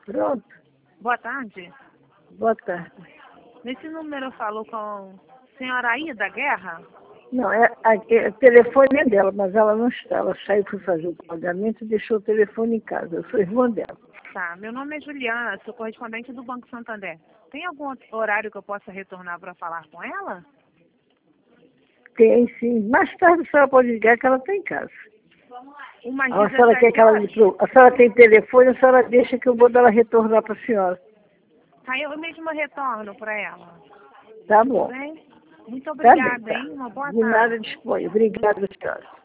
Pronto. Boa tarde. Boa tarde. Nesse número eu falo com a senhora Aida Guerra? Não, o telefone é dela, mas ela não está. Ela saiu para fazer o pagamento e deixou o telefone em casa. Eu sou irmã dela. Tá, meu nome é Juliana, sou correspondente do Banco Santander. Tem algum outro horário que eu possa retornar para falar com ela? Tem sim. Mais tarde a senhora pode ligar que ela está em casa. Umas A senhora quer 17 que ela horas? a senhora tem telefone, a senhora deixa que eu vou dar ela retornar para a senhora. Tá, eu mesma retorno para ela. Tá Tudo bom. bem? Muito Tá obrigada, bem, tá. hein? Uma boa De tarde. nada dispõe. Obrigada, senhora.